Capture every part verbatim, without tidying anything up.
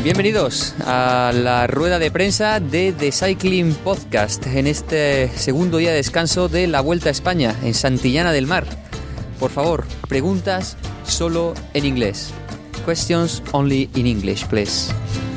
Bienvenidos a la rueda de prensa de The Cycling Podcast en este segundo día de descanso de la Vuelta a España en Santillana del Mar. Por favor, preguntas solo en inglés. Questions only in English, please.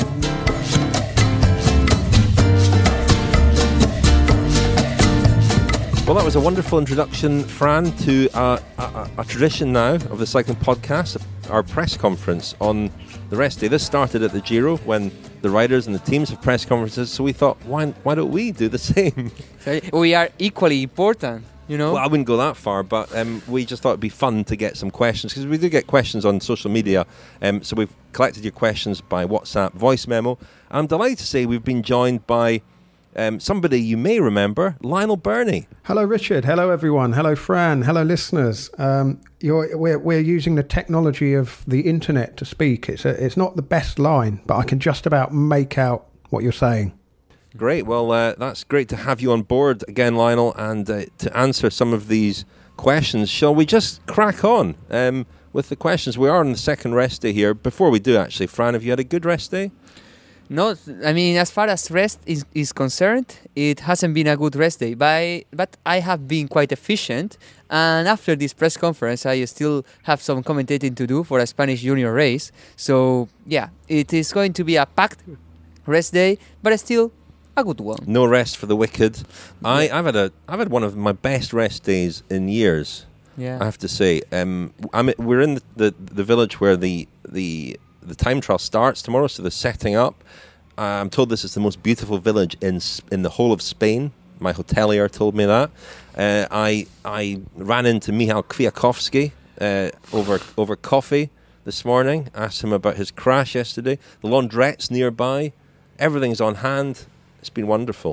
Well, that was a wonderful introduction, Fran, to uh, a, a tradition now of the Cycling Podcast, our press conference on the rest day. This started at the Giro when the riders and the teams have press conferences, so we thought, why, why don't we do the same? We are equally important, you know? Well, I wouldn't go that far, but um, we just thought it'd be fun to get some questions, because we do get questions on social media, um, so we've collected your questions by WhatsApp voice memo. I'm delighted to say we've been joined by Um, somebody you may remember, Lionel Birnie. Hello, Richard. Hello, everyone. Hello, Fran. Hello, listeners. Um, you're, we're, we're using the technology of the internet to speak. It's a, it's not the best line, but I can just about make out what you're saying. Great. Well, uh, that's great to have you on board again, Lionel, and uh, to answer some of these questions. Shall we just crack on um, with the questions? We are on the second rest day here. Before we do, actually, Fran, have you had a good rest day? No, I mean, as far as rest is, is concerned, it hasn't been a good rest day. But I, but I have been quite efficient. And after this press conference, I still have some commentating to do for a Spanish junior race. So, yeah, it is going to be a packed rest day, but still a good one. No rest for the wicked. I, I've had a, I've had one of my best rest days in years. Yeah, I have to say. Um, I'm, we're in the, the, the village where the the the time trial starts tomorrow, so they're setting up. Uh, I'm told this is the most beautiful village in in the whole of Spain. My hotelier told me that. Uh, I I ran into Michał Kwiatkowski uh, over over coffee this morning. Asked him about his crash yesterday. The laundrette's nearby. Everything's on hand. It's been wonderful.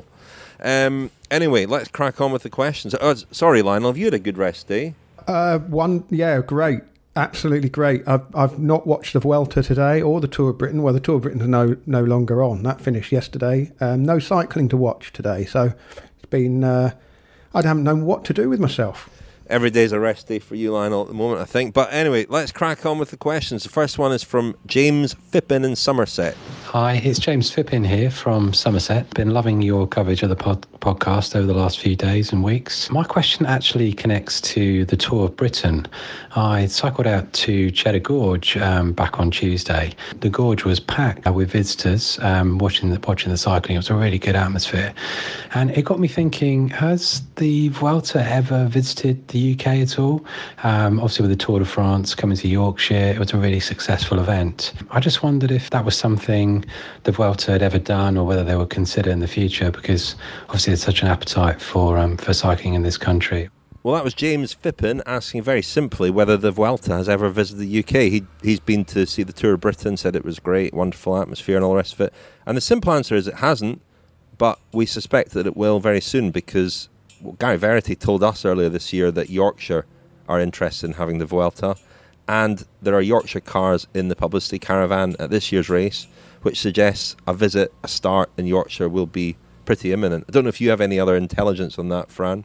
Um, anyway, let's crack on with the questions. Oh, sorry, Lionel, have you had a good rest day? Uh, one, yeah, great. Absolutely great. I've I've not watched the Vuelta today or the Tour of Britain. Well, the Tour of Britain's no no longer on. That finished yesterday. Um, no cycling to watch today. So it's been, uh, I haven't known what to do with myself. Every day's a rest day for you, Lionel, at the moment, I think. But anyway, let's crack on with the questions. The first one is from James Phippen in Somerset. Hi, it's James Phippen here from Somerset. Been loving your coverage of the pod- podcast over the last few days and weeks. My question actually connects to the Tour of Britain. I cycled out to Cheddar Gorge um, back on Tuesday. The gorge was packed with visitors um, watching the watching the cycling. It was a really good atmosphere. And it got me thinking, has the Vuelta ever visited the U K at all? Um, obviously with the Tour de France coming to Yorkshire, it was a really successful event. I just wondered if that was something the Vuelta had ever done or whether they would consider in the future, because obviously there's such an appetite for um, for cycling in this country. Well, that was James Phippen asking very simply whether the Vuelta has ever visited the U K. He, he's been to see the Tour of Britain, said it was great, wonderful atmosphere and all the rest of it. And the simple answer is it hasn't, but we suspect that it will very soon, because well, Gary Verity told us earlier this year that Yorkshire are interested in having the Vuelta, and there are Yorkshire cars in the publicity caravan at this year's race, which suggests a visit, a start in Yorkshire will be pretty imminent. I don't know if you have any other intelligence on that, Fran.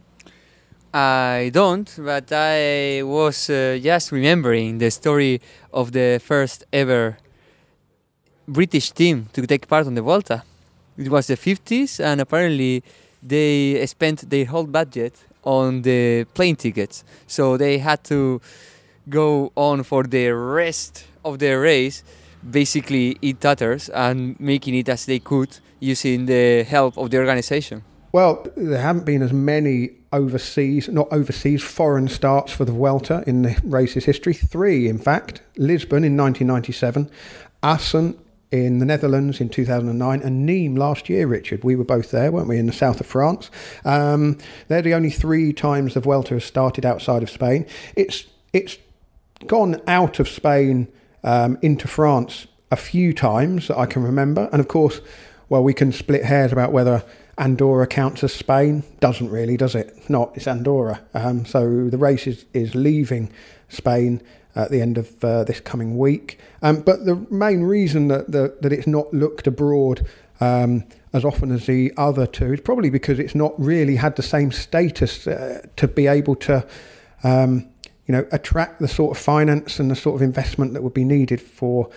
I don't, but I was uh, just remembering the story of the first ever British team to take part on the Vuelta. It was the fifties, and apparently they spent their whole budget on the plane tickets. So they had to go on for the rest of the race, basically in tatters and making it as they could using the help of the organization. Well, there haven't been as many overseas, not overseas, foreign starts for the Vuelta in the race's history. Three, in fact. Lisbon in nineteen ninety-seven, Assen in the Netherlands in two thousand nine, and Nîmes last year, Richard. We were both there, weren't we, in the south of France. Um, they're the only three times the Vuelta has started outside of Spain. It's it's gone out of Spain um, into France a few times that I can remember. And of course, well, we can split hairs about whether Andorra counts as Spain. Doesn't really, does it? Not, it's Andorra. Um, so the race is, is leaving Spain at the end of uh, this coming week. Um, but the main reason that the, that it's not looked abroad um, as often as the other two is probably because it's not really had the same status uh, to be able to um, you know, attract the sort of finance and the sort of investment that would be needed for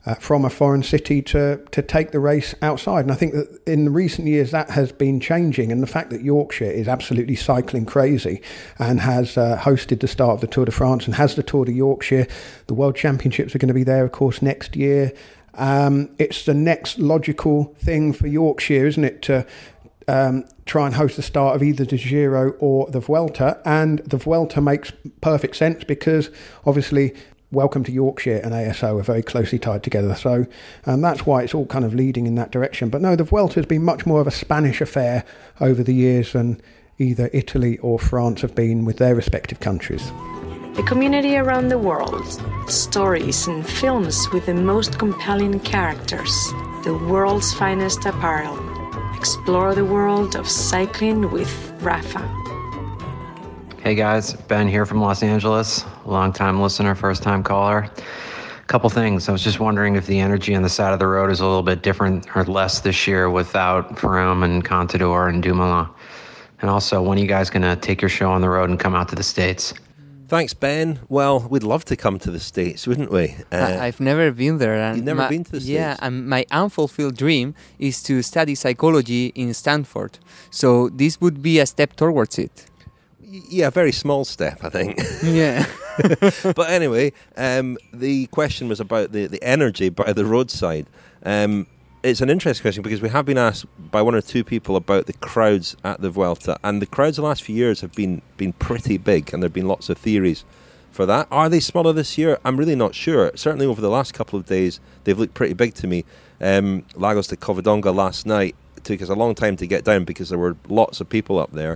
uh, from a foreign city to, to take the race outside. And I think that in recent years that has been changing. And the fact that Yorkshire is absolutely cycling crazy and has uh, hosted the start of the Tour de France and has the Tour de Yorkshire, the World Championships are going to be there, of course, next year. Um, it's the next logical thing for Yorkshire, isn't it, to um, try and host the start of either the Giro or the Vuelta. And the Vuelta makes perfect sense because obviously Welcome to Yorkshire and A S O are very closely tied together. So um, that's why it's all kind of leading in that direction. But no, the Vuelta has been much more of a Spanish affair over the years than either Italy or France have been with their respective countries. A community around the world, stories and films with the most compelling characters, the world's finest apparel. Explore the world of cycling with Rafa. Hey guys, Ben here from Los Angeles, long-time listener, first-time caller. Couple things. I was just wondering if the energy on the side of the road is a little bit different or less this year without Froome and Contador and Dumoulin. And also, when are you guys going to take your show on the road and come out to the States? Thanks, Ben. Well, we'd love to come to the States, wouldn't we? Uh, I've never been there. And you've never my, been to the States? Yeah, and my unfulfilled dream is to study psychology in Stanford. So this would be a step towards it. Yeah, a very small step, I think. Yeah. But anyway, um, the question was about the, the energy by the roadside. Um, it's an interesting question because we have been asked by one or two people about the crowds at the Vuelta, and the crowds the last few years have been, been pretty big, and there have been lots of theories for that. Are they smaller this year? I'm really not sure. Certainly over the last couple of days, they've looked pretty big to me. Um, Lagos de Covadonga last night, it took us a long time to get down because there were lots of people up there.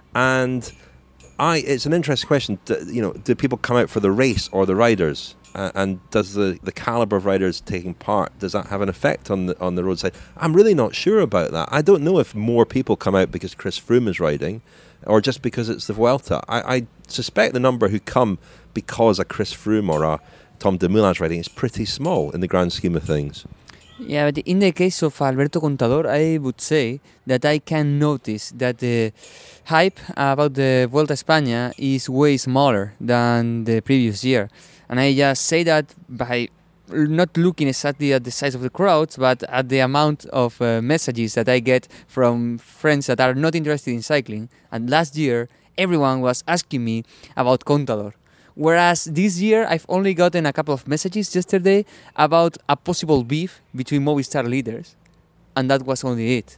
And I, it's an interesting question. Do, you know, do people come out for the race or the riders? Uh, and does the, the caliber of riders taking part, does that have an effect on the on the roadside? I'm really not sure about that. I don't know if more people come out because Chris Froome is riding, or just because it's the Vuelta. I, I suspect the number who come because a Chris Froome or a Tom Dumoulin is riding is pretty small in the grand scheme of things. Yeah, but in the case of Alberto Contador, I would say that I can notice that the hype about the Vuelta a España is way smaller than the previous year. And I just say that by not looking exactly at the size of the crowds, but at the amount of uh, messages that I get from friends that are not interested in cycling. And last year, everyone was asking me about Contador. Whereas this year, I've only gotten a couple of messages yesterday about a possible beef between Movistar leaders. And that was only it.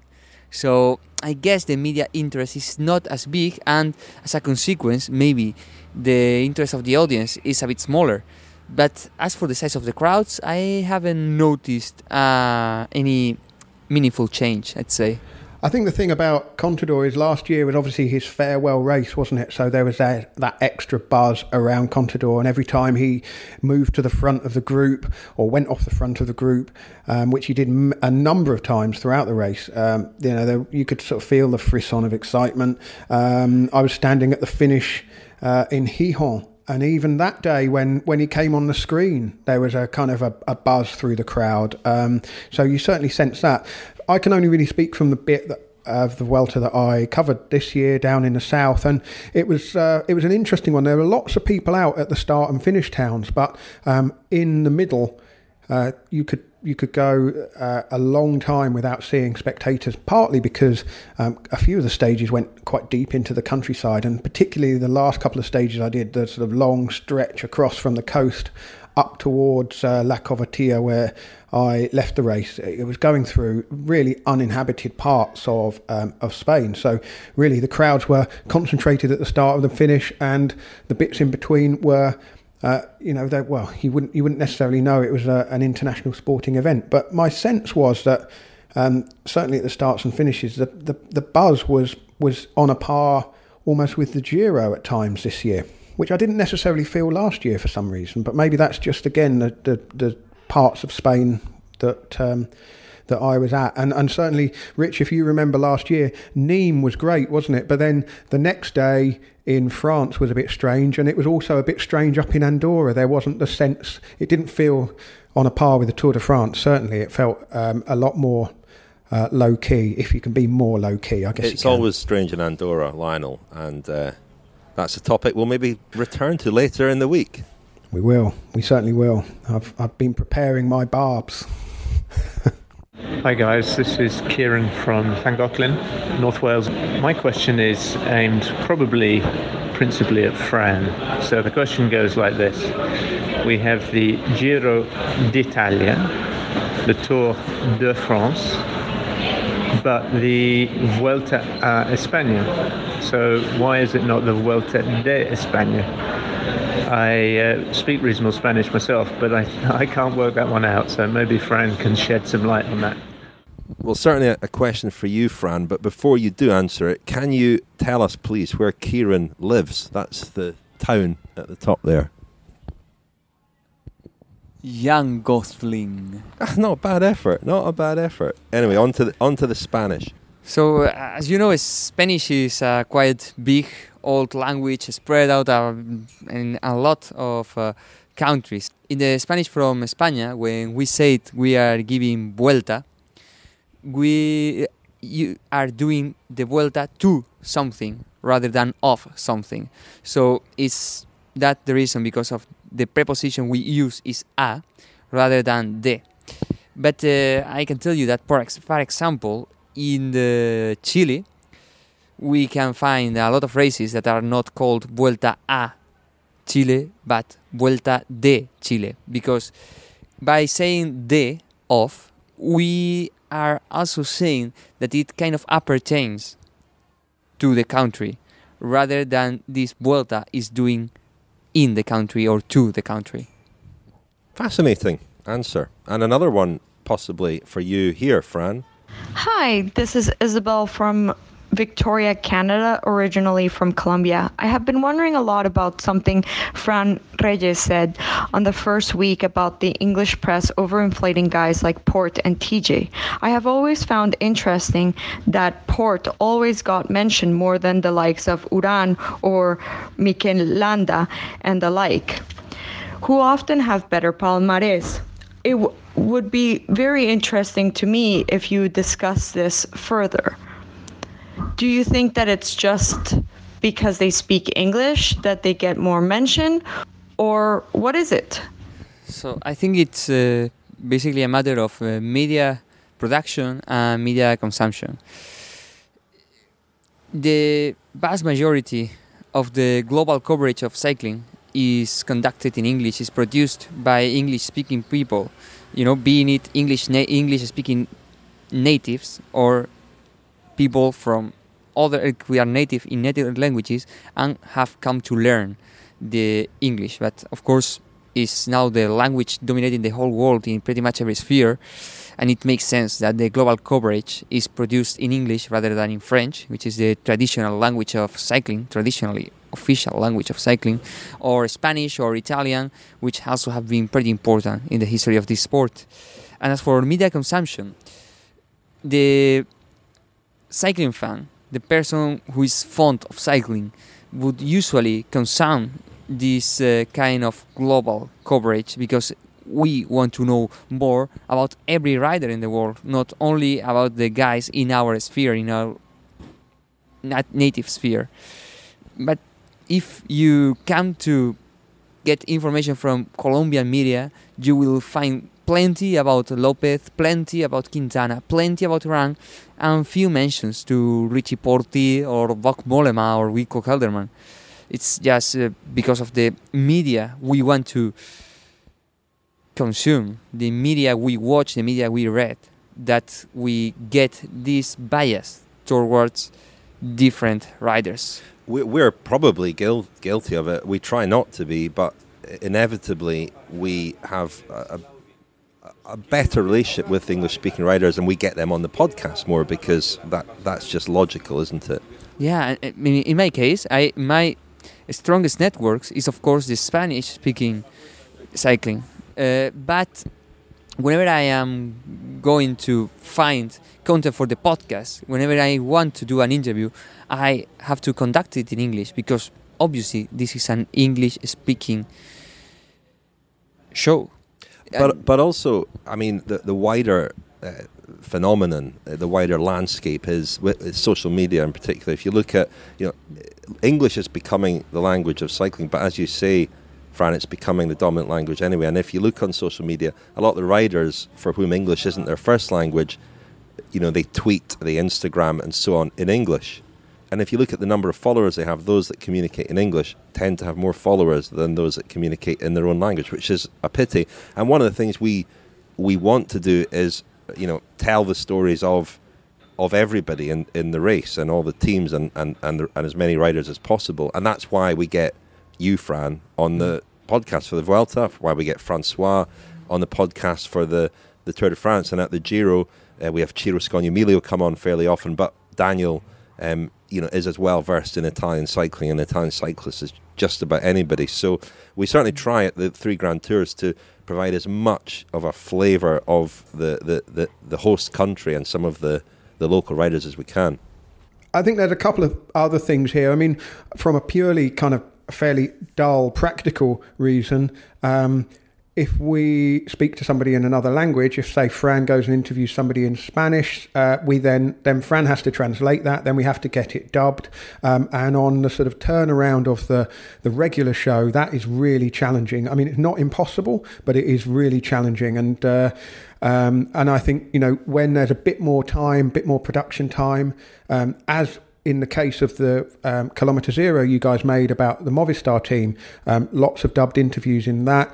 So I guess the media interest is not as big, and as a consequence, maybe the interest of the audience is a bit smaller. But as for the size of the crowds, I haven't noticed uh, any meaningful change, I'd say. I think the thing about Contador is last year was obviously his farewell race, wasn't it? So there was that, that extra buzz around Contador, and every time he moved to the front of the group or went off the front of the group, um, which he did m- a number of times throughout the race, um, you know, there, you could sort of feel the frisson of excitement. Um, I was standing at the finish uh, in Gijón, and even that day when, when he came on the screen, there was a kind of a, a buzz through the crowd. Um, so you certainly sense that. I can only really speak from the bit that, of the Vuelta that I covered this year down in the south, and it was uh, it was an interesting one. There were lots of people out at the start and finish towns, but um, in the middle, uh, you could you could go uh, a long time without seeing spectators. Partly because um, a few of the stages went quite deep into the countryside, and particularly the last couple of stages I did, the sort of long stretch across from the coast up towards uh, La Covatilla, where I left the race. It was going through really uninhabited parts of um, of Spain. So really the crowds were concentrated at the start of the finish, and the bits in between were, uh, you know, they, well, you wouldn't you wouldn't necessarily know it was a, an international sporting event. But my sense was that um, certainly at the starts and finishes, the, the, the buzz was was on a par almost with the Giro at times this year, which I didn't necessarily feel last year for some reason. But maybe that's just, again, the, the, the parts of Spain that um, that I was at. And, and certainly, Rich, if you remember last year, Nîmes was great, wasn't it? But then the next day in France was a bit strange, and it was also a bit strange up in Andorra. There wasn't the sense, it didn't feel on a par with the Tour de France, certainly. It felt um, a lot more uh, low-key, if you can be more low-key, I guess. It's always strange in Andorra, Lionel, and uh, that's a topic we'll maybe return to later in the week. We will. We certainly will. I've I've been preparing my barbs. Hi guys, this is Kieran from Llangollen, North Wales. My question is aimed probably principally at Fran. So the question goes like this. We have the Giro d'Italia, the Tour de France, but the Vuelta a España. So why is it not the Vuelta de España? I uh, speak reasonable Spanish myself, but I I can't work that one out, so maybe Fran can shed some light on that. Well, certainly a, a question for you, Fran, but before you do answer it, can you tell us, please, where Kieran lives? That's the town at the top there. Llangollen. Ah, not a bad effort, not a bad effort. Anyway, on to the, on to the Spanish. So, uh, as you know, Spanish is a quite big, old language spread out uh, in a lot of uh, countries. In the Spanish from España, when we say it, we are giving vuelta, we you are doing the vuelta to something rather than of something. So it's that the reason, because of the preposition we use is a rather than de. But uh, I can tell you that, for, ex- for example, in the Chile, we can find a lot of races that are not called Vuelta a Chile, but Vuelta de Chile, because by saying de of, we are also saying that it kind of appertains to the country, rather than this Vuelta is doing in the country or to the country. Fascinating answer. And another one possibly for you here, Fran. Hi, this is Isabel from Victoria, Canada, originally from Colombia. I have been wondering a lot about something Fran Reyes said on the first week about the English press overinflating guys like Port and T J. I have always found interesting that Port always got mentioned more than the likes of Uran or Mikel Landa and the like, who often have better palmares. It w- would be very interesting to me if you discuss this further. Do you think that it's just because they speak English that they get more mention, or what is it? So I think it's uh, basically a matter of uh, media production and media consumption. The vast majority of the global coverage of cycling is conducted in English, is produced by English-speaking people, you know, being it English na- English-speaking natives or people from other, we are native in native languages and have come to learn the English. But of course, is now the language dominating the whole world in pretty much every sphere, and it makes sense that the global coverage is produced in English rather than in French, which is the traditional language of cycling, traditionally official language of cycling, or Spanish or Italian, which also have been pretty important in the history of this sport. And as for media consumption, the cycling fan, the person who is fond of cycling, would usually consume this uh, kind of global coverage because we want to know more about every rider in the world, not only about the guys in our sphere, in our nat- native sphere. But if you come to get information from Colombian media, you will find plenty about Lopez, plenty about Quintana, plenty about Urán, and few mentions to Richie Porte or Wout Mollema or Wilco Kelderman. It's just uh, because of the media we want to consume, the media we watch, the media we read, that we get this bias towards different riders. We're probably guil- guilty of it. We try not to be, but inevitably we have a, a better relationship with English-speaking riders, and we get them on the podcast more because that that's just logical, isn't it? Yeah, I mean, in my case, I my strongest networks is of course the Spanish-speaking cycling. Uh, but whenever I am going to find content for the podcast, whenever I want to do an interview, I have to conduct it in English because obviously this is an English-speaking show. But but also, I mean, the the wider uh, phenomenon, uh, the wider landscape is with, with social media in particular. If you look at, you know, English is becoming the language of cycling, but as you say, Fran, it's becoming the dominant language anyway. And if you look on social media, a lot of the riders for whom English isn't their first language, you know, they tweet, they Instagram and so on in English. And if you look at the number of followers they have, those that communicate in English tend to have more followers than those that communicate in their own language, which is a pity. And one of the things we we want to do is, you know, tell the stories of of everybody in, in the race and all the teams and and and, the, and as many riders as possible. And that's why we get you, Fran, on the podcast for the Vuelta, why we get Francois on the podcast for the, the Tour de France. And at the Giro, uh, we have Ciro Scognamiglio come on fairly often, but Daniel um, you know, is as well versed in Italian cycling and Italian cyclists as just about anybody. So we certainly try at the three Grand Tours to provide as much of a flavour of the, the, the, the host country and some of the, the local riders as we can. I think there's a couple of other things here. I mean, from a purely kind of fairly dull, practical reason, um, if we speak to somebody in another language, if, say, Fran goes and interviews somebody in Spanish, uh, we then, then Fran has to translate that, then we have to get it dubbed. Um, and on the sort of turnaround of the, the regular show, that is really challenging. I mean, it's not impossible, but it is really challenging. And uh, um, and I think, you know, when there's a bit more time, bit more production time, um, as in the case of the um, Kilometre Zero you guys made about the Movistar team, um, lots of dubbed interviews in that.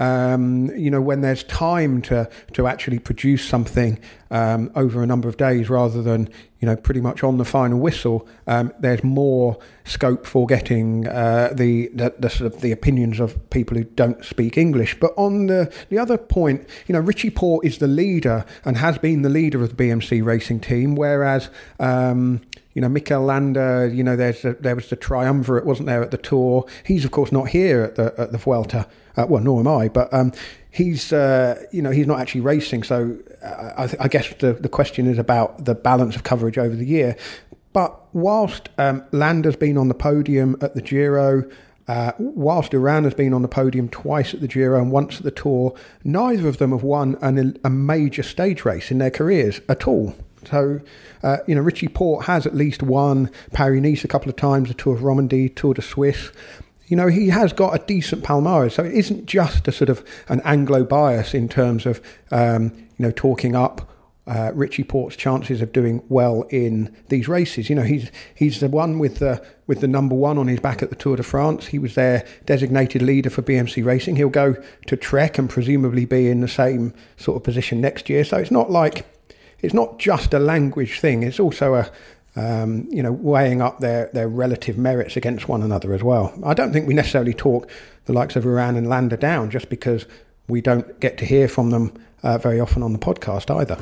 Um, you know, when there's time to to actually produce something um, over a number of days rather than, you know, pretty much on the final whistle, um, there's more scope for getting uh, the, the, the sort of the opinions of people who don't speak English. But on the, the other point, you know, Richie Porte is the leader and has been the leader of the B M C racing team, whereas um, you know, Mikel Landa, you know, there's a, there was the triumvirate, wasn't there, at the Tour. He's, of course, not here at the at the Vuelta. Uh, well, nor am I, but um, he's, uh, you know, he's not actually racing. So uh, I, th- I guess the, the question is about the balance of coverage over the year. But whilst um, Landa's been on the podium at the Giro, uh, whilst Iran has been on the podium twice at the Giro and once at the Tour, neither of them have won an, a major stage race in their careers at all. So, uh, you know, Richie Porte has at least won Paris-Nice a couple of times, the Tour of Romandie, Tour de Suisse. You know, he has got a decent palmarès. So it isn't just a sort of an Anglo bias in terms of, um, you know, talking up uh, Richie Porte's chances of doing well in these races. You know, he's he's the one with the with the number one on his back at the Tour de France. He was their designated leader for B M C Racing. He'll go to Trek and presumably be in the same sort of position next year. So it's not like... It's not just a language thing. It's also a, um, you know, weighing up their, their relative merits against one another as well. I don't think we necessarily talk the likes of Iran and Landa down just because we don't get to hear from them uh, very often on the podcast either.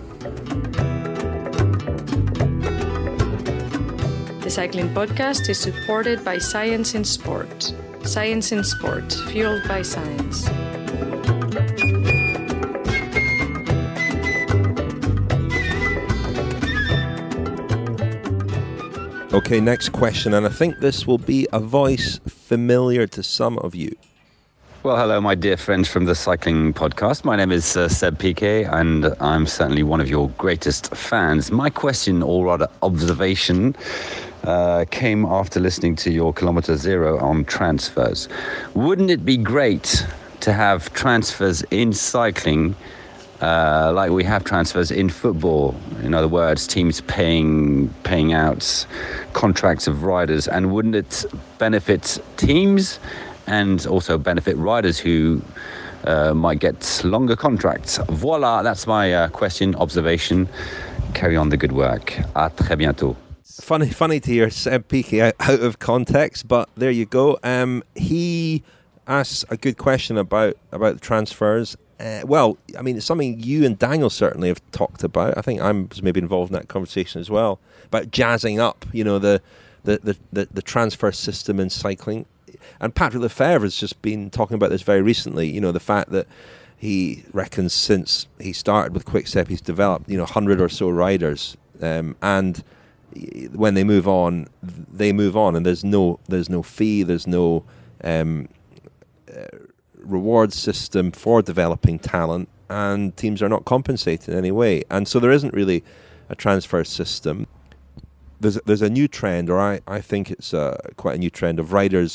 The Cycling Podcast is supported by Science in Sport. Science in Sport, fueled by science. Okay, next question, and I think this will be a voice familiar to some of you. Well, hello, my dear friends from the Cycling Podcast. My name is uh, Seb Piquet, and I'm certainly one of your greatest fans. My question, or rather observation, uh, came after listening to your Kilometre Zero on transfers. Wouldn't it be great to have transfers in cycling Uh, like we have transfers in football? In other words, teams paying paying out contracts of riders, and wouldn't it benefit teams and also benefit riders who uh, might get longer contracts? Voila, that's my uh, question, observation. Carry on the good work. À très bientôt. Funny, funny to hear Seb Piquet out, out of context, but there you go. Um, he asks a good question about about the transfers. Uh, well, I mean, it's something you and Daniel certainly have talked about. I think I was maybe involved in that conversation as well, about jazzing up, you know, the the, the, the, the transfer system in cycling. And Patrick Lefevre has just been talking about this very recently, you know, the fact that he reckons since he started with Quick-Step, he's developed, you know, one hundred or so riders. Um, and when they move on, they move on, and there's no there's no fee, there's no... Um, uh, reward system for developing talent, and teams are not compensated in any way, and so there isn't really a transfer system. There's there's a new trend, or I, I think it's a, quite a new trend, of riders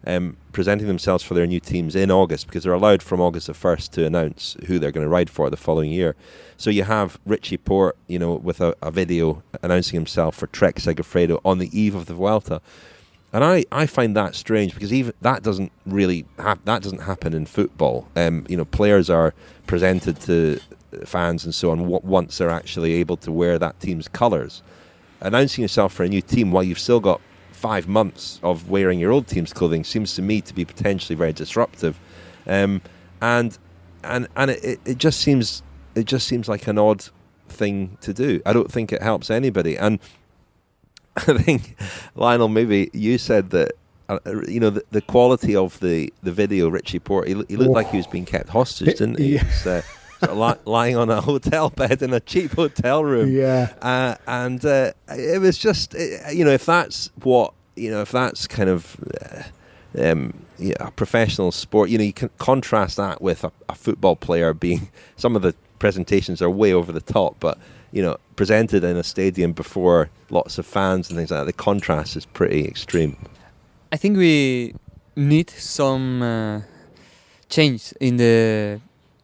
um, presenting themselves for their new teams in August, because they're allowed from August the first to announce who they're going to ride for the following year. So you have Richie Porte, you know, with a, a video announcing himself for Trek Segafredo on the eve of the Vuelta. And I, I find that strange, because even that doesn't really hap- that doesn't happen in football. Um, you know, players are presented to fans and so on w- once they're actually able to wear that team's colours. Announcing yourself for a new team while you've still got five months of wearing your old team's clothing seems to me to be potentially very disruptive, um, and and and it, it just seems it just seems like an odd thing to do. I don't think it helps anybody, and I think, Lionel, maybe you said that, uh, you know, the, the quality of the, the video, Richie Porte, he, he looked oh. like he was being kept hostage, didn't he? Yeah. He was, uh, sort of li- lying on a hotel bed in a cheap hotel room. Yeah. Uh, and uh, it was just, you know, if that's what, you know, if that's kind of uh, um, yeah, a professional sport, you know, you can contrast that with a, a football player being, some of the presentations are way over the top, but you know, presented in a stadium before lots of fans and things like that, the contrast is pretty extreme. I think we need some uh, change in the.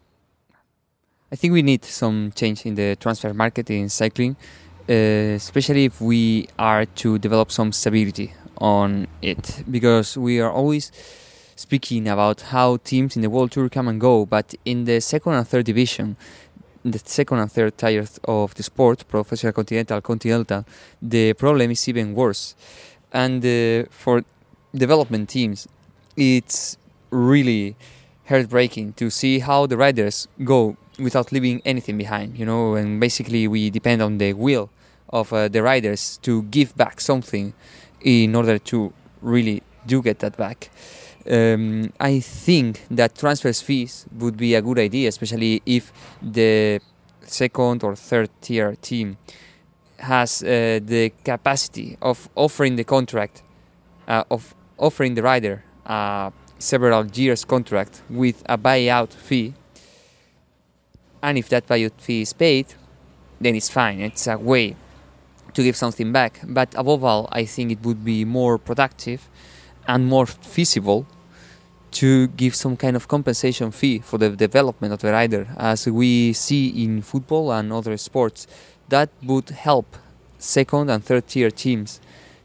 I think we need some change in the transfer market in cycling, uh, especially if we are to develop some stability on it, because we are always speaking about how teams in the World Tour come and go, but in the second and third division, the second and third tiers of the sport, professional, continental, continental, the problem is even worse. And uh, for development teams, it's really heartbreaking to see how the riders go without leaving anything behind, you know, and basically we depend on the will of uh, the riders to give back something in order to really do get that back. Um, I think that transfer fees would be a good idea, especially if the second or third tier team has uh, the capacity of offering the contract, uh, of offering the rider a several years contract with a buyout fee. And if that buyout fee is paid, then it's fine. It's a way to give something back. But above all, I think it would be more productive and more feasible to give some kind of compensation fee for the development of the rider, as we see in football and other sports. That would help second and third tier teams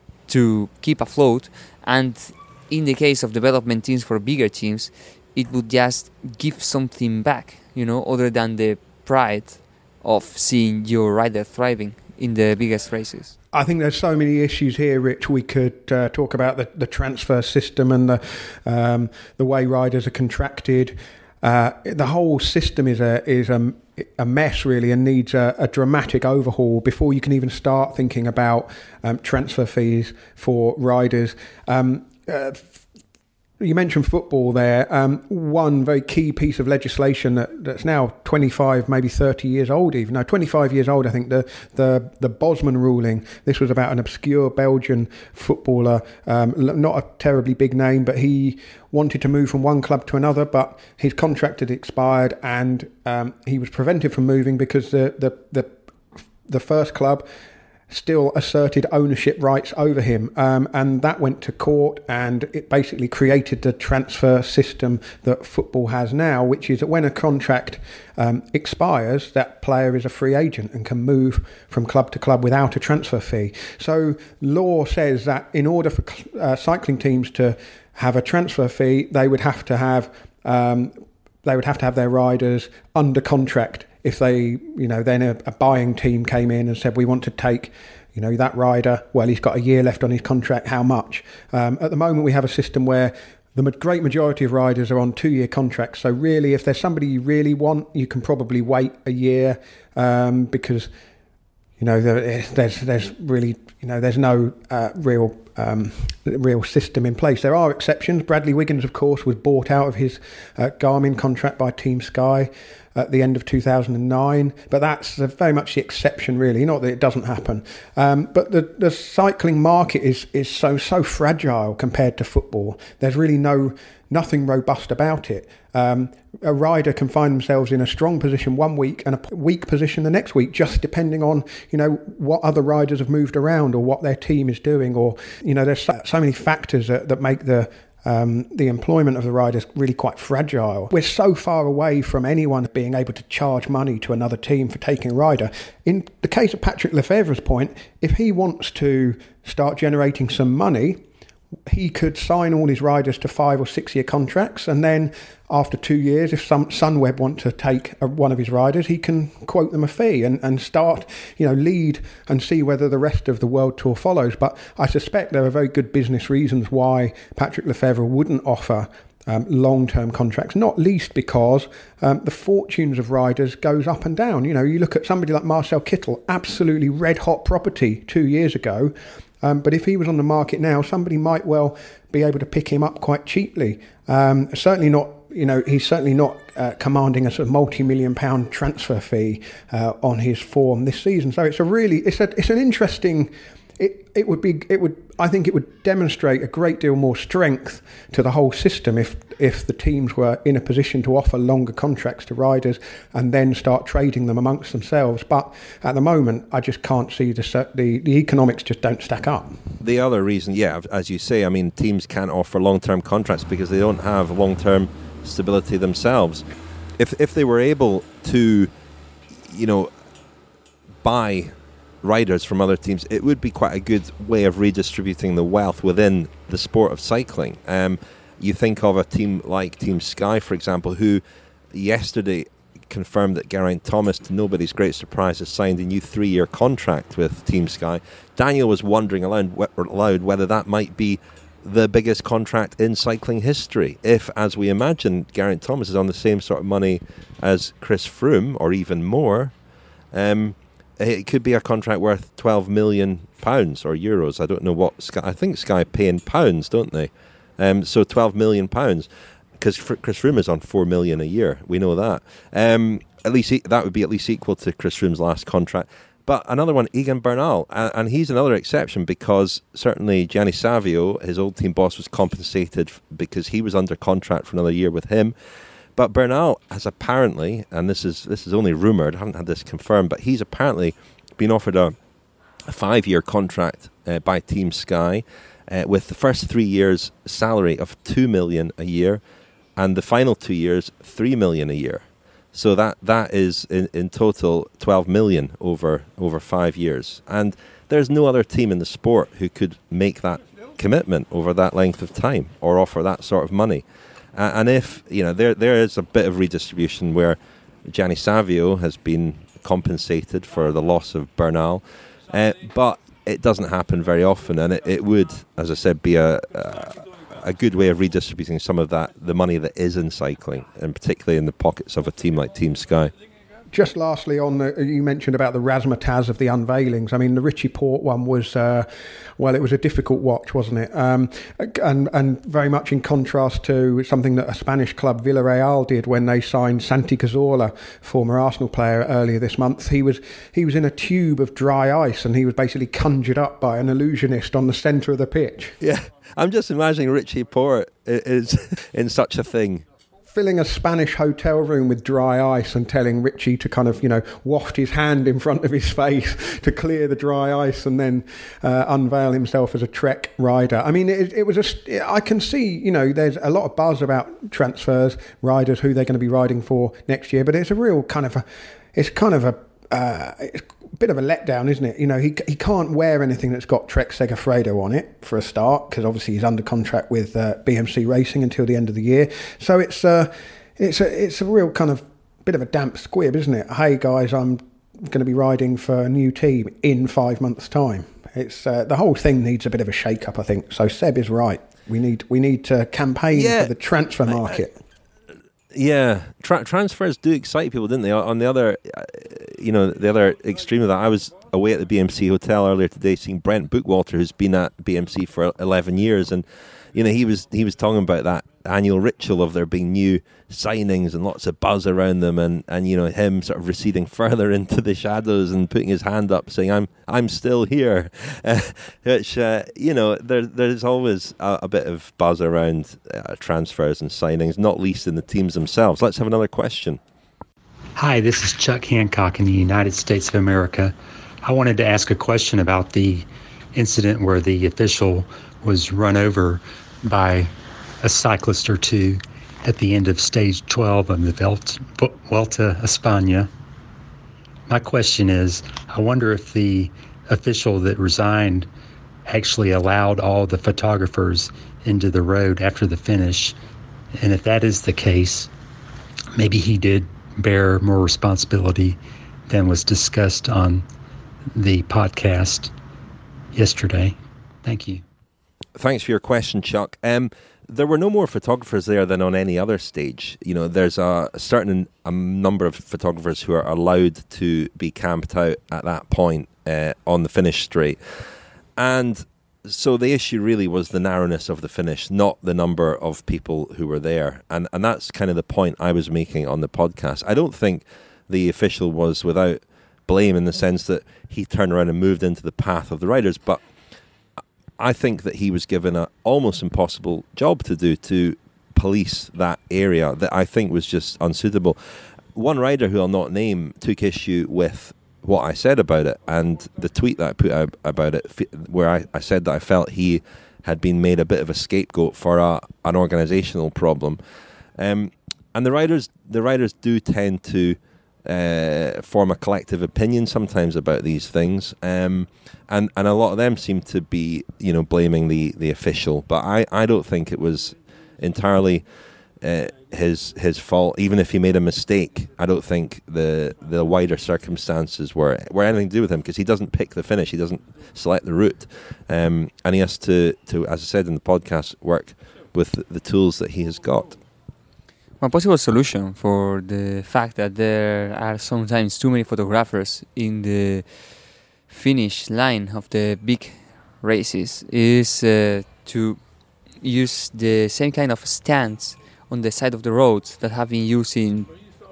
to keep afloat, and in the case of development teams for bigger teams, it would just give something back, you know, other than the pride of seeing your rider thriving in the biggest races. I think there's so many issues here, Rich. We could uh, talk about the, the transfer system and the um, the way riders are contracted. Uh, the whole system is a is a, a mess, really, and needs a, a dramatic overhaul before you can even start thinking about um, transfer fees for riders. Um, uh, You mentioned football there. Um, one very key piece of legislation that, that's now twenty-five, maybe thirty years old even. No, twenty-five years old, I think, the the, the Bosman ruling. This was about an obscure Belgian footballer, um, not a terribly big name, but he wanted to move from one club to another, but his contract had expired and um, he was prevented from moving because the the the, the first club still asserted ownership rights over him, um, and that went to court, and it basically created the transfer system that football has now, which is that when a contract um, expires, that player is a free agent and can move from club to club without a transfer fee. So law says that in order for uh, cycling teams to have a transfer fee, they would have to have um, they would have to have their riders under contract. If they, you know, then a, a buying team came in and said, we want to take, you know, that rider, well, he's got a year left on his contract, how much? Um, at the moment, we have a system where the great majority of riders are on two-year contracts. So really, if there's somebody you really want, you can probably wait a year um, because, you know, there, there's there's really, you know, there's no uh, real um, real system in place. There are exceptions. Bradley Wiggins, of course, was bought out of his uh, Garmin contract by Team Sky at the end of two thousand nine, but that's very much the exception, really. Not that it doesn't happen, um, but the, the cycling market is is so so fragile compared to football. There's really no nothing robust about it. Um, a rider can find themselves in a strong position one week and a weak position the next week, just depending on, you know, what other riders have moved around or what their team is doing, or, you know, there's so, so many factors that, that make the Um, the employment of the riders really quite fragile. We're so far away from anyone being able to charge money to another team for taking a rider. In the case of Patrick Lefevere's point, if he wants to start generating some money, he could sign all his riders to five or six year contracts, and then after two years, if some Sunweb want to take a, one of his riders, he can quote them a fee and, and start, you know, lead and see whether the rest of the World Tour follows. But I suspect there are very good business reasons why Patrick Lefevere wouldn't offer um, long-term contracts, not least because um, the fortunes of riders goes up and down. You know, you look at somebody like Marcel Kittel, absolutely red-hot property two years ago. Um, but if he was on the market now, somebody might well be able to pick him up quite cheaply. Um, certainly not, you know, he's certainly not uh, commanding a sort of multi-million pound transfer fee uh, on his form this season. So it's a really, it's a, it's an interesting. It it would be it would I think it would demonstrate a great deal more strength to the whole system if if the teams were in a position to offer longer contracts to riders and then start trading them amongst themselves. But at the moment, I just can't see the the, the economics just don't stack up. The other reason, yeah, as you say, I mean, teams can't offer long-term contracts because they don't have long-term stability themselves. If if they were able to, you know, buy riders from other teams, it would be quite a good way of redistributing the wealth within the sport of cycling. Um, you think of a team like Team Sky, for example, who yesterday confirmed that Geraint Thomas, to nobody's great surprise, has signed a new three-year contract with Team Sky. Daniel was wondering aloud, aloud whether that might be the biggest contract in cycling history. If, as we imagine, Geraint Thomas is on the same sort of money as Chris Froome, or even more, um, it could be a contract worth twelve million pounds or euros. I don't know what Sky, I think Sky pay in pounds, don't they? Um, so twelve million pounds, because Chris Froome is on four million a year. We know that. Um, at least e- that would be at least equal to Chris Froome's last contract. But another one, Egan Bernal, and, and he's another exception because certainly Gianni Savio, his old team boss, was compensated f- because he was under contract for another year with him. But Bernal has apparently, and this is this is only rumoured, I haven't had this confirmed, but he's apparently been offered a, a five-year contract uh, by Team Sky uh, with the first three years' salary of two million pounds a year and the final two years, three million pounds a year. So that that is in, in total twelve million pounds over, over five years. And there's no other team in the sport who could make that commitment over that length of time or offer that sort of money. Uh, and if, you know, there there is a bit of redistribution where Gianni Savio has been compensated for the loss of Bernal, uh, but it doesn't happen very often, and it, it would, as I said, be a, a a good way of redistributing some of that, the money that is in cycling, and particularly in the pockets of a team like Team Sky. Just lastly, on the, you mentioned about the razzmatazz of the unveilings. I mean, the Richie Porte one was, uh, well, it was a difficult watch, wasn't it? Um, and and very much in contrast to something that a Spanish club, Villarreal, did when they signed Santi Cazorla, former Arsenal player, earlier this month. He was he was in a tube of dry ice, and he was basically conjured up by an illusionist on the centre of the pitch. Yeah, I'm just imagining Richie Porte is in such a thing. Filling a Spanish hotel room with dry ice and telling Richie to kind of, you know, waft his hand in front of his face to clear the dry ice and then uh, unveil himself as a Trek rider. I mean, it, it was a, I can see, you know, there's a lot of buzz about transfers, riders, who they're going to be riding for next year, but it's a real kind of a, it's kind of a, uh, it's a bit of a letdown, isn't it? You know, he he can't wear anything that's got Trek Segafredo on it for a start, because obviously he's under contract with uh, B M C Racing until the end of the year. So it's uh, it's a it's a real kind of bit of a damp squib, isn't it? Hey guys, I'm going to be riding for a new team in five months' time. It's uh, the whole thing needs a bit of a shake-up, I think. So Seb is right. We need we need to campaign yeah. for the transfer market. Yeah, Tra- transfers do excite people, didn't they? On the other, uh, you know, the other extreme of that, I was away at the B M C hotel earlier today, seeing Brent Bookwalter, who's been at B M C for eleven years, and you know, he was he was talking about that annual ritual of there being new signings and lots of buzz around them, and, and you know, him sort of receding further into the shadows and putting his hand up, saying, "I'm I'm still here," uh, which uh, you know, there there's always a, a bit of buzz around uh, transfers and signings, not least in the teams themselves. Let's have another question. Hi, this is Chuck Hancock in the United States of America. I wanted to ask a question about the incident where the official was run over by a cyclist or two at the end of stage twelve of the Vuelta a España. My question is, I wonder if the official that resigned actually allowed all the photographers into the road after the finish. And if that is the case, maybe he did bear more responsibility than was discussed on the podcast yesterday. Thank you. Thanks for your question, Chuck. Um, there were no more photographers there than on any other stage. You know, there's a certain a number of photographers who are allowed to be camped out at that point uh, on the finish straight. And so the issue really was the narrowness of the finish, not the number of people who were there. And and that's kind of the point I was making on the podcast. I don't think the official was without blame in the sense that he turned around and moved into the path of the riders, but I think that he was given an almost impossible job to do, to police that area that I think was just unsuitable. One rider who I'll not name took issue with what I said about it, and the tweet that I put out about it, where I, I said that I felt he had been made a bit of a scapegoat for a, an organisational problem. Um, and the riders, the riders do tend to uh, form a collective opinion sometimes about these things, um, and and a lot of them seem to be, you know, blaming the the official. But I, I don't think it was entirely Uh, his his fault. Even if he made a mistake, I don't think the the wider circumstances were were anything to do with him, because he doesn't pick the finish, he doesn't select the route, um, and he has to, to, as I said in the podcast, work with the tools that he has got. One possible solution for the fact that there are sometimes too many photographers in the finish line of the big races is uh, to use the same kind of stands on the side of the roads that have been used in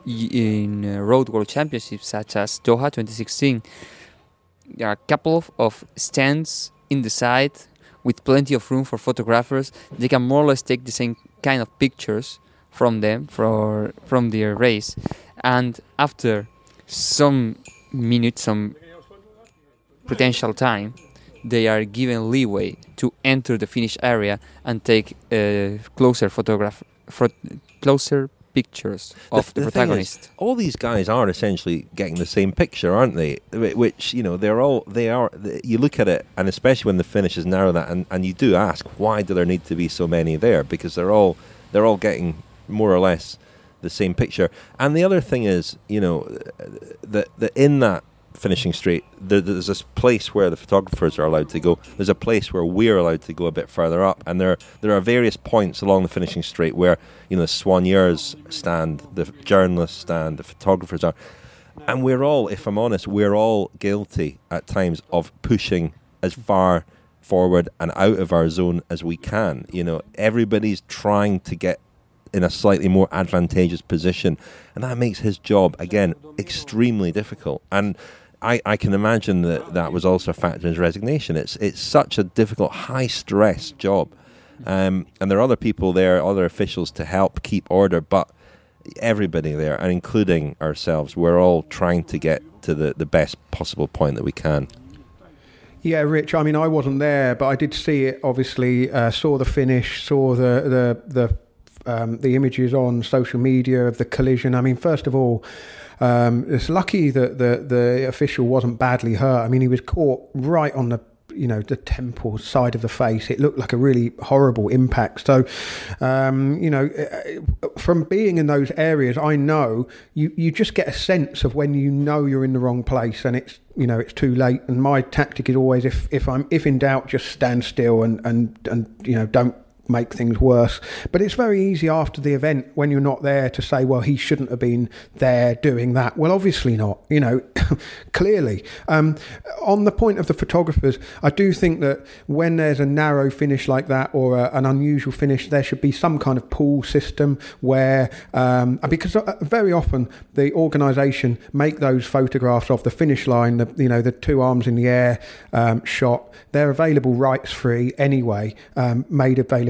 in uh, Road World Championships, such as Doha twenty sixteen. There are a couple of, of stands in the side with plenty of room for photographers. They can more or less take the same kind of pictures from them, for, from their race. And after some minutes, some potential time, they are given leeway to enter the finish area and take a closer photograph. For closer pictures of the, the, the protagonist. Is, all these guys are essentially getting the same picture, aren't they? Which, you know, they're all they are. You look at it, and especially when the finish is narrow, that and, and you do ask, why do there need to be so many there? Because they're all they're all getting more or less the same picture. And the other thing is, you know, that that in that finishing straight, there, there's this place where the photographers are allowed to go. There's a place where we're allowed to go a bit further up, and there there are various points along the finishing straight where, you know, the soigneurs stand, the journalists stand, the photographers are, and we're all, if I'm honest, we're all guilty at times of pushing as far forward and out of our zone as we can. You know, everybody's trying to get in a slightly more advantageous position, and that makes his job, again, extremely difficult. And I, I can imagine that that was also a factor in his resignation. It's it's such a difficult, high-stress job. Um, and there are other people there, other officials to help keep order, but everybody there, and including ourselves, we're all trying to get to the, the best possible point that we can. Yeah, Rich, I mean, I wasn't there, but I did see it, obviously, uh, saw the finish, saw the the, the Um, the images on social media of the collision. I mean, first of all, um, it's lucky that the the official wasn't badly hurt. I mean, he was caught right on the, you know, the temple side of the face. It looked like a really horrible impact. So, um, you know, from being in those areas, I know you, you just get a sense of when you know you're in the wrong place and it's, you know, it's too late. And my tactic is always, if, if I'm if in doubt, just stand still and, and, and you know, don't make things worse. But it's very easy after the event, when you're not there, to say, well, he shouldn't have been there doing that. Well, obviously not, you know, clearly. Um, on the point of the photographers, I do think that when there's a narrow finish like that, or a, an unusual finish, there should be some kind of pool system where, um, because very often the organisation make those photographs of the finish line, the, you know, the two arms in the air um, shot, they're available rights free anyway, um, made available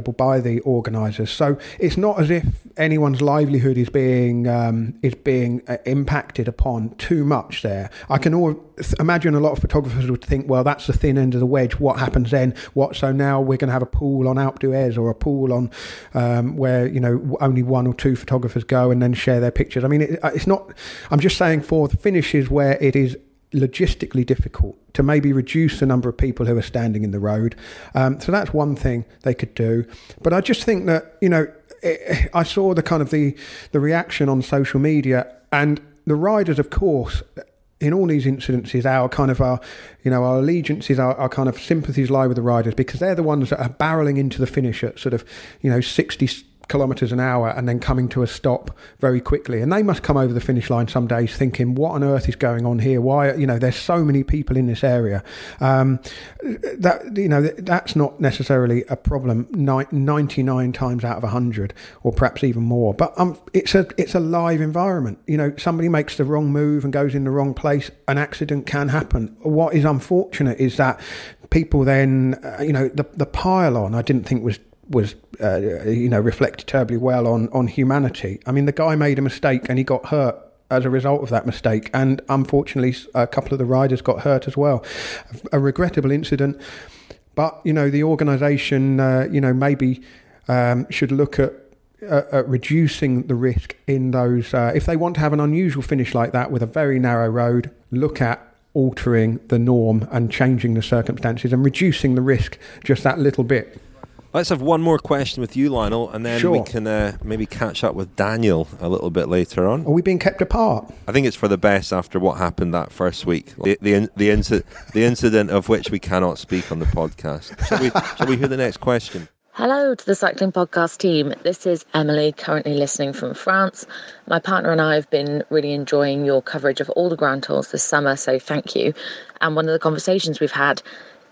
accountable by the organisers. So it's not as if anyone's livelihood is being um, is being uh, impacted upon too much there. I can all imagine a lot of photographers would think, well, that's the thin end of the wedge. What happens then? What? So now we're going to have a pool on Alpe d'Huez or a pool on um, where, you know, only one or two photographers go and then share their pictures. I mean, it, it's not. I'm just saying for the finishes where it is logistically difficult to maybe reduce the number of people who are standing in the road. Um, so that's one thing they could do. But I just think that, you know, it, I saw the kind of the, the reaction on social media, and the riders, of course, in all these incidences, our kind of our, you know, our allegiances, our, our kind of sympathies lie with the riders, because they're the ones that are barreling into the finish at sort of, you know, sixty kilometres an hour and then coming to a stop very quickly. And they must come over the finish line some days thinking, what on earth is going on here? Why, you know, there's so many people in this area. Um, that, you know, that's not necessarily a problem ninety-nine times out of one hundred, or perhaps even more. But um, it's a it's a live environment. You know, somebody makes the wrong move and goes in the wrong place, an accident can happen. What is unfortunate is that people then, uh, you know, the, the pile-on, I didn't think was was, uh, you know, reflected terribly well on, on humanity. I mean, the guy made a mistake and he got hurt as a result of that mistake. And unfortunately, a couple of the riders got hurt as well. A regrettable incident. But, you know, the organisation, uh, you know, maybe um, should look at, uh, at reducing the risk in those. Uh, if they want to have an unusual finish like that with a very narrow road, look at altering the norm and changing the circumstances and reducing the risk just that little bit. Let's have one more question with you, Lionel, and then sure. we can uh, maybe catch up with Daniel a little bit later on. Are we being kept apart? I think it's for the best after what happened that first week. The the the, inci- the incident of which we cannot speak on the podcast. Shall we, shall we hear the next question? Hello to the Cycling Podcast team. This is Emily, currently listening from France. My partner and I have been really enjoying your coverage of all the Grand Tours this summer, so thank you. And one of the conversations we've had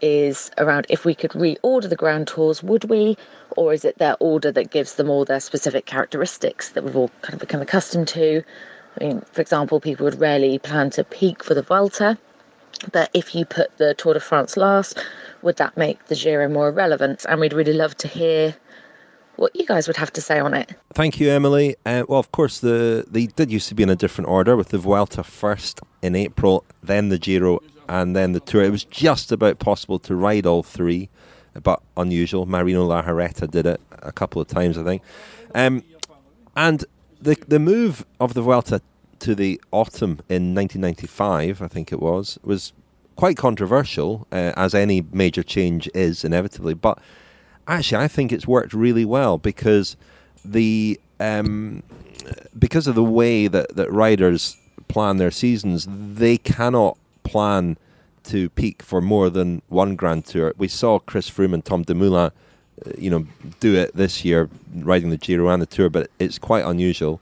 is around if we could reorder the Grand Tours, would we? Or is it their order that gives them all their specific characteristics that we've all kind of become accustomed to? I mean, for example, people would rarely plan to peak for the Vuelta, but if you put the Tour de France last, would that make the Giro more relevant? And we'd really love to hear what you guys would have to say on it. Thank you, Emily. Uh, well, of course, the they did used to be in a different order, with the Vuelta first in April, then the Giro, and then the Tour. It was just about possible to ride all three, but unusual. Marino Larreta did it a couple of times, I think. Um, and the the move of the Vuelta to the autumn in nineteen ninety-five, I think it was, was quite controversial, uh, as any major change is, inevitably. But actually, I think it's worked really well, because the um, because of the way that, that riders plan their seasons, they cannot plan to peak for more than one Grand Tour. We saw Chris Froome and Tom Dumoulin, uh, you know, do it this year, riding the Giro and the Tour, but it's quite unusual.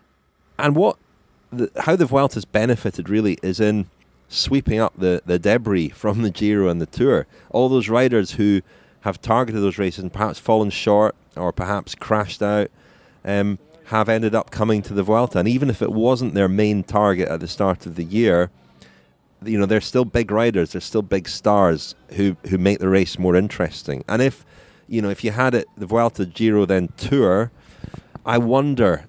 And what, the, how the Vuelta's benefited really is in sweeping up the, the debris from the Giro and the Tour. All those riders who have targeted those races and perhaps fallen short or perhaps crashed out, um, have ended up coming to the Vuelta. And even if it wasn't their main target at the start of the year, you know, they're still big riders, they're still big stars who, who make the race more interesting. And if, you know, if you had it, the Vuelta, Giro, then Tour, I wonder,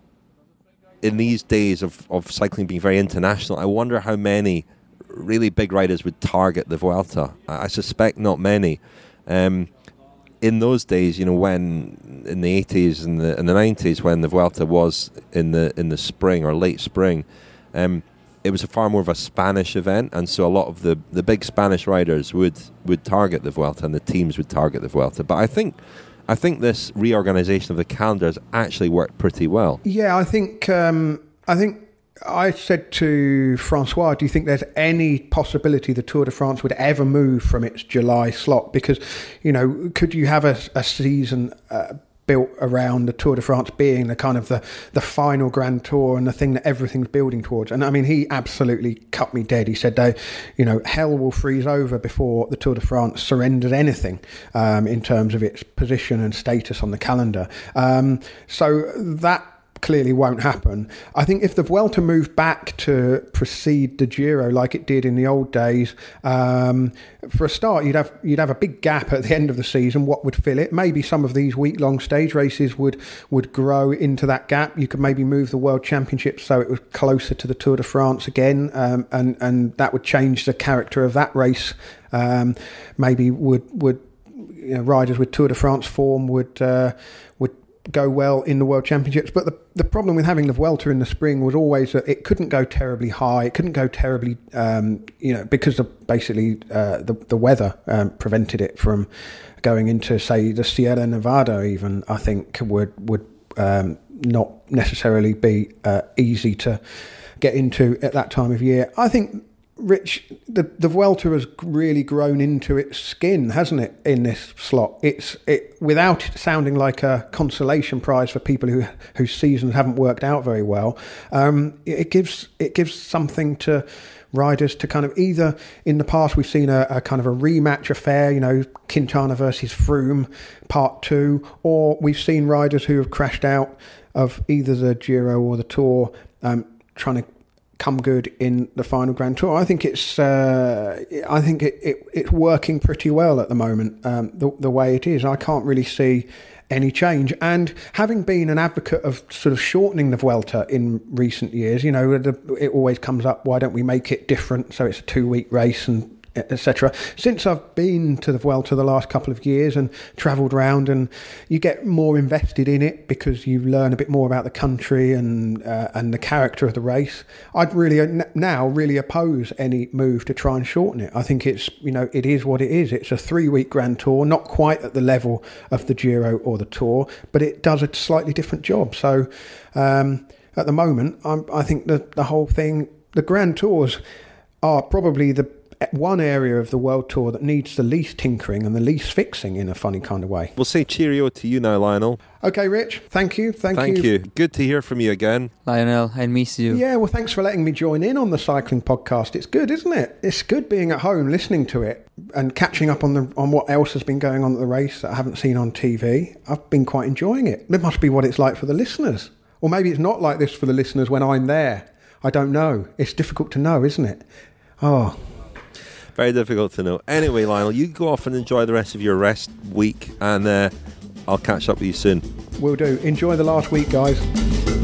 in these days of, of cycling being very international, I wonder how many really big riders would target the Vuelta. I, I suspect not many. Um, in those days, you know, when in the eighties and the and the nineties, when the Vuelta was in the in the spring or late spring, um, it was a far more of a Spanish event, and so a lot of the, the big Spanish riders would, would target the Vuelta, and the teams would target the Vuelta. But I think I think this reorganisation of the calendar has actually worked pretty well. Yeah, I think um, I think. I said to Francois, do you think there's any possibility the Tour de France would ever move from its July slot? Because, you know, could you have a, a season uh, built around the Tour de France being the kind of the, the final Grand Tour and the thing that everything's building towards? And I mean, he absolutely cut me dead. He said, they, you know, hell will freeze over before the Tour de France surrenders anything um, in terms of its position and status on the calendar. Um, so that clearly won't happen. I think if the Vuelta moved back to precede the Giro like it did in the old days, um, for a start, you'd have you'd have a big gap at the end of the season. What would fill it? Maybe some of these week-long stage races would would grow into that gap. You could maybe move the World Championships so it was closer to the Tour de France again, um, and and that would change the character of that race. Um, maybe would would you know, riders with Tour de France form would uh, would go well in the World Championships. But the the problem with having the Vuelta in the spring was always that it couldn't go terribly high. It couldn't go terribly, um, you know, because of basically uh, the the weather um, prevented it from going into, say, the Sierra Nevada. Even I think would would um, not necessarily be uh, easy to get into at that time of year. I think, Rich, the, the Vuelta has really grown into its skin, hasn't it, in this slot? It's it without it sounding like a consolation prize for people who whose seasons haven't worked out very well. Um, it gives it gives something to riders to kind of either, in the past we've seen a, a kind of a rematch affair, you know, Quintana versus Froome part two, or we've seen riders who have crashed out of either the Giro or the Tour um, trying to come good in the final Grand Tour. I think it's uh, I think it, it it's working pretty well at the moment, um, the, the way it is. I can't really see any change. And having been an advocate of sort of shortening the Vuelta in recent years, you know, the, it always comes up, why don't we make it different so it's a two-week race and et cetera. Since I've been to the Vuelta the last couple of years and travelled around, and you get more invested in it because you learn a bit more about the country and uh, and the character of the race, I'd really uh, now really oppose any move to try and shorten it. I think it's, you know, it is what it is. It's a three-week Grand Tour, not quite at the level of the Giro or the Tour, but it does a slightly different job. So um, at the moment, I'm, I think the, the whole thing, the Grand Tours are probably the one area of the World Tour that needs the least tinkering and the least fixing in a funny kind of way. We'll say cheerio to you now, Lionel. Okay, Rich. Thank you. Thank, Thank you. you. Good to hear from you again. Lionel, I miss you. Yeah, well, thanks for letting me join in on the cycling podcast. It's good, isn't it? It's good being at home, listening to it and catching up on the on what else has been going on at the race that I haven't seen on T V. I've been quite enjoying it. It must be what it's like for the listeners. Or maybe it's not like this for the listeners when I'm there. I don't know. It's difficult to know, isn't it? Oh, very difficult to know. Anyway, Lionel, you go off and enjoy the rest of your rest week, and uh, I'll catch up with you soon. Will do. Enjoy the last week, guys.